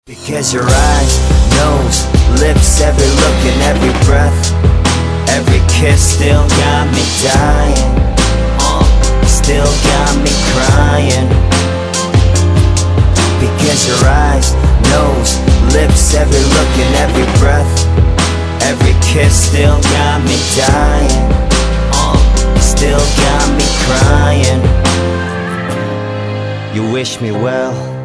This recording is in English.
Because your eyes, nose, lips, every look and every breath, every kiss still got me dying, still got me crying. Because your eyes, nose, lips, every look and every breath, every kiss still got me dying, still got me crying. You wish me well,